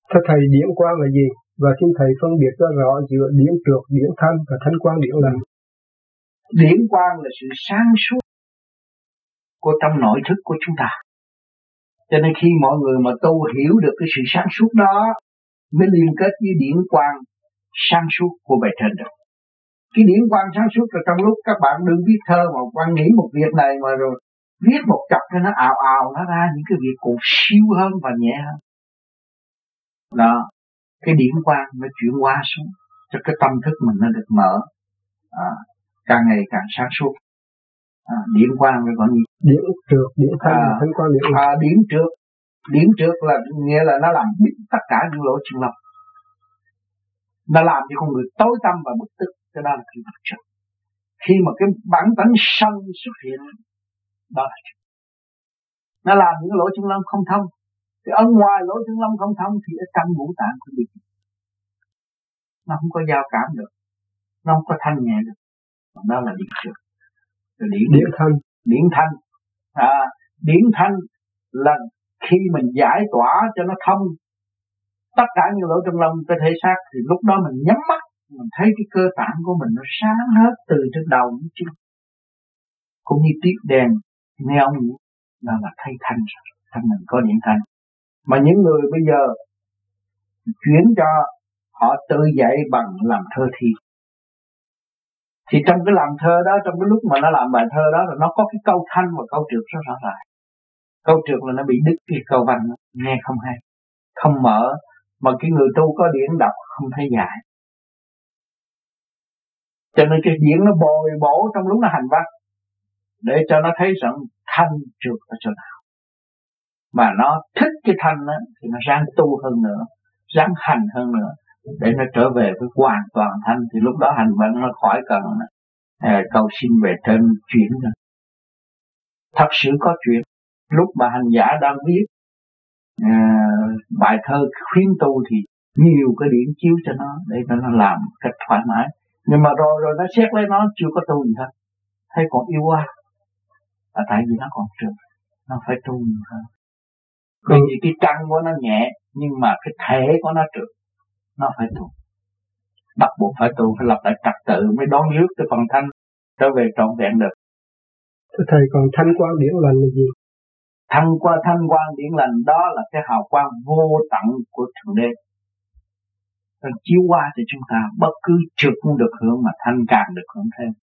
Thưa thầy, điển quang là gì? Và xin thầy phân biệt cho rõ giữa điển trược, điển thanh và thanh quang điển lành. Điển quang là sự sáng suốt của trong nội thức của chúng ta. Cho nên khi mọi người mà tu hiểu được cái sự sáng suốt đó mới liên kết với điển quang sáng suốt của bề trên được. Cái điển quang sáng suốt là trong lúc các bạn đừng viết thơ mà quan nghĩ một việc này mà rồi viết một chập cho nó ào ào nó ra những cái việc còn siêu hơn và nhẹ hơn. Đó, cái điển quang nó chuyển hóa xuống cho cái tâm thức mình nó được mở, càng ngày càng sáng suốt. Điển quang rồi còn gì? Điển trược, điển thanh, thanh quang điển lành. Điển trược là nghĩa là nó làm biết tất cả những lỗ chân lông, nó làm cho con người tối tâm và bực tức, cho đó là cái điển trược. Khi mà cái bản tánh sân xuất hiện, đó là trược. Nó làm những lỗ chân lông không thông. Thì ở ngoài lỗ chân lông không thông thì ở trong ngũ tạng của mình nó không có giao cảm được, nó không có thanh nhẹ được. Đó là điển trược. Điển thanh. Điển thanh là khi mình giải tỏa cho nó thông tất cả những lỗ chân lông cái thể xác thì lúc đó mình nhắm mắt, mình thấy cái cơ tạng của mình nó sáng hết từ trên đầu đến chân, cũng như tiếp đèn neon vậy. Đó là thấy thanh rồi, thanh mình có điển thanh. Mà những người bây giờ chuyển cho họ tự dạy bằng làm thơ thi, thì trong cái làm thơ đó, trong cái lúc mà nó làm bài thơ đó là nó có cái câu thanh và câu trược rất rõ ràng. Câu trược là nó bị đứt cái câu văn, nghe không hay, không mở, mà cái người tu có điển đọc không thấy giải. Cho nên cái điển nó bồi bổ trong lúc nó hành văn để cho nó thấy rằng thanh trược ở chỗ nào. Mà nó thích cái thanh đó, thì nó ráng tu hơn nữa, ráng hành hơn nữa để nó trở về với hoàn toàn thanh. Thì lúc đó hành văn nó khỏi cần cầu xin về trên chuyển rồi. Thật sự có chuyện. Lúc mà hành giả đang viết bài thơ khuyến tu thì nhiều cái điển chiếu cho nó để cho nó làm cách thoải mái. Nhưng mà rồi nó xét lấy nó chưa có tu gì hết, thấy còn yêu quá. Tại vì nó còn trượt, nó phải tu nhiều hơn. Bởi vì cái căn của nó nhẹ nhưng mà cái thể của nó trượt, nó phải tu. Bắt buộc phải tu, phải lập lại trật tự mới đón rước cái phần thanh trở về trọn vẹn được. Thưa thầy, còn thanh quang điển lành là gì? Thanh quang điển lành đó là cái hào quang vô tận của Thượng Đế. Nó chiếu qua cho chúng ta, bất cứ trượt cũng được hưởng mà thanh càng được hưởng thêm.